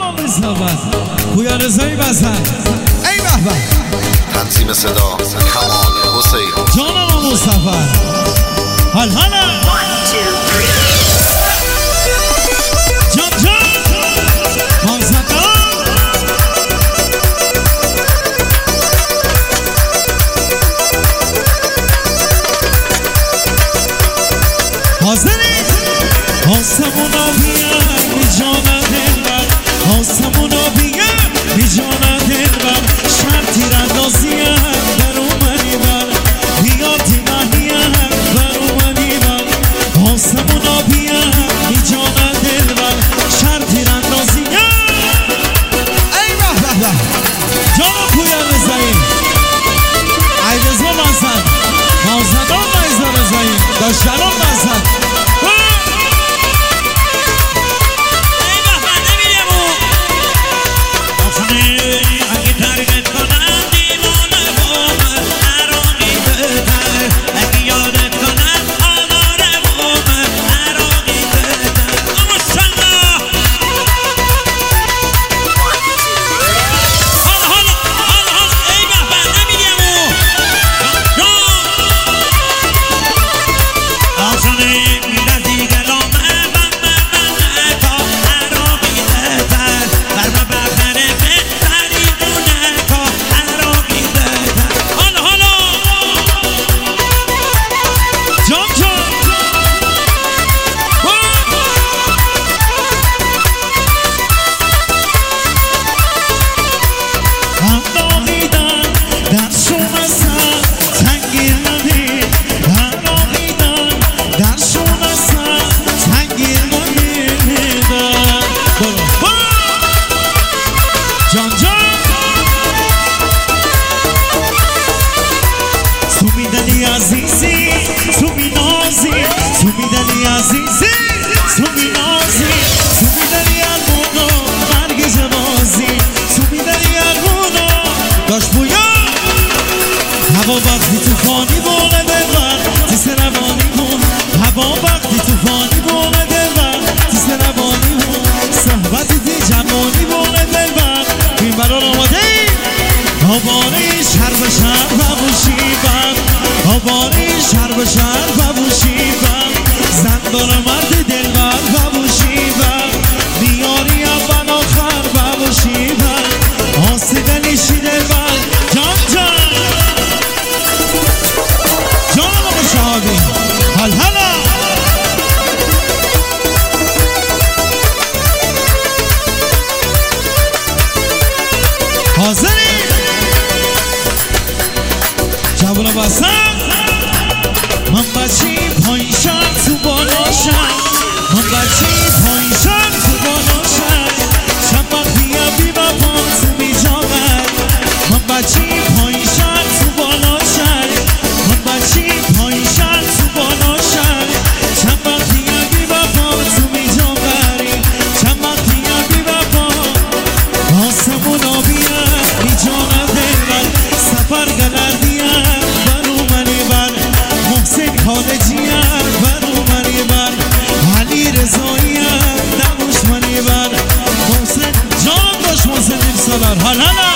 ما میزنم پویا رضایی بزن ای به به تنظیم صدا کمال حسین جانم مصطفی حال حالا جان مازدان حاضری آسمونا بیان بی جان دلبر آسمونا بیان بی جان دلبر شرطی رندازیم در اومدی بر بیاتی مهیم بر اومدی بر آسمونا بیان بی جان دلبر شرطی رندازیم ای به به به جانا پویا رضایی ای رضا بزن مازدان نیزا رضایی داشتران بزن هوا وقتی توفانی بونه دلبر تیس روانی بون هوا وقتی توفانی بونه دلبر تیس روانی بون صحبتی دی جوانی بونه دلبر این بران آماده ای آبانی شهر به شهر ببوشی بر آبانی شهر به شهر ببوشی بر زندان مرد دلبر ببوشی بر بیاری اول آخر ببوشی بر آسیده نیشی دلبر جان جان شهابی هل هلا حاضری جوونا بسم من بچی پایشم تو بالاشم من بچی پایشم تو بالاشم چند وقتیم بی بابام تو میجامد من بچی پایشم تو بالاشم من بچی پایشم تو بالاشم چند وقتیم بی بابام تو میجامدی چند وقتیم بی بابام آسمون آبیم بی جانم دلبر سفر گلردیم برو منی بر محسن خالجیم برو منی بر علی رضاییم نموش منی بر محسن جان داشت محسن این سالار حال حالا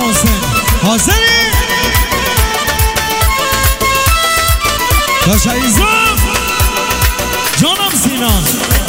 محسن حاضری؟ داشت عیزم جانم سینان